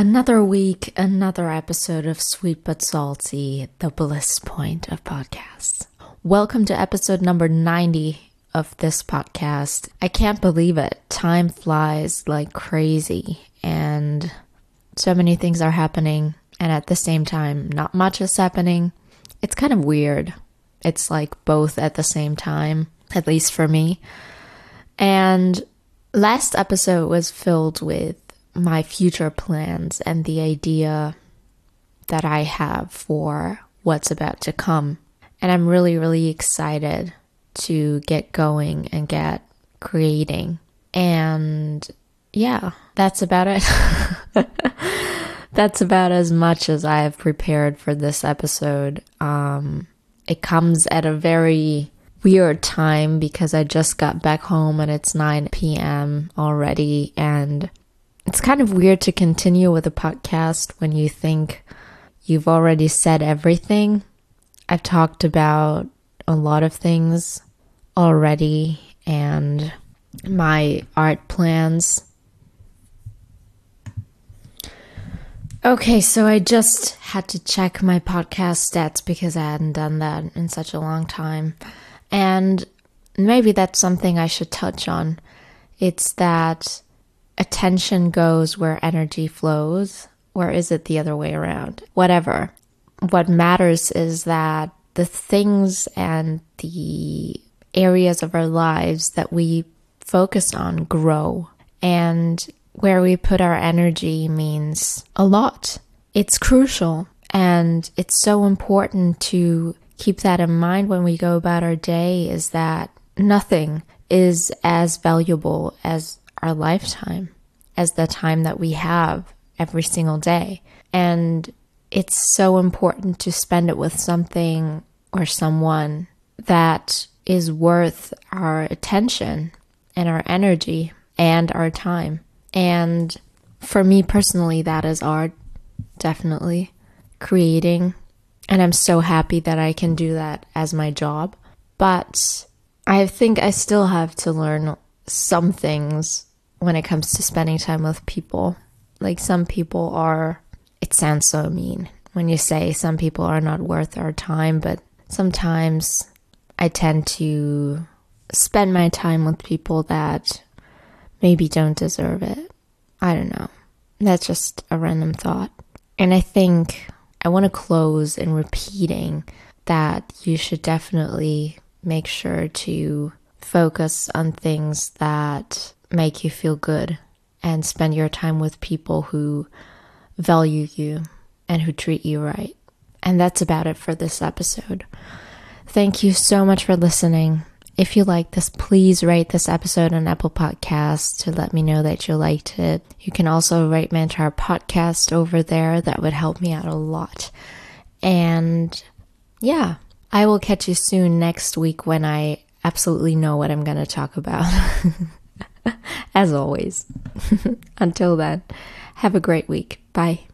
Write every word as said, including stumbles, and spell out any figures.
Another week, another episode of Sweet But Salty, the bliss point of podcasts. Welcome to episode number ninety of this podcast. I can't believe it. Time flies like crazy and so many things are happening, and at the same time, not much is happening. It's kind of weird. It's like both at the same time, at least for me. And last episode was filled with my future plans and the idea that I have for what's about to come. And I'm really, really excited to get going and get creating. And yeah, that's about it. That's about as much as I have prepared for this episode. Um, it comes at a very weird time because I just got back home and it's nine p.m. already, and it's kind of weird to continue with a podcast when you think you've already said everything. I've talked about a lot of things already and my art plans. Okay, so I just had to check my podcast stats because I hadn't done that in such a long time. And maybe that's something I should touch on. It's that attention goes where energy flows, or is it the other way around? Whatever. What matters is that the things and the areas of our lives that we focus on grow, and where we put our energy means a lot. It's crucial, and it's so important to keep that in mind when we go about our day, is that nothing is as valuable as our lifetime, as the time that we have every single day. And it's so important to spend it with something or someone that is worth our attention and our energy and our time. And for me personally, that is art, definitely creating. And I'm so happy that I can do that as my job. But I think I still have to learn some things when it comes to spending time with people. Like, some people are, it sounds so mean when you say some people are not worth our time, but sometimes I tend to spend my time with people that maybe don't deserve it. I don't know. That's just a random thought. And I think I want to close in repeating that you should definitely make sure to focus on things that make you feel good and spend your time with people who value you and who treat you right. And that's about it for this episode. Thank you so much for listening. If you like this, please rate this episode on Apple Podcasts to let me know that you liked it. You can also rate my entire podcast over there. That would help me out a lot. And yeah, I will catch you soon next week when I absolutely know what I'm going to talk about. As always. Until then, have a great week. Bye.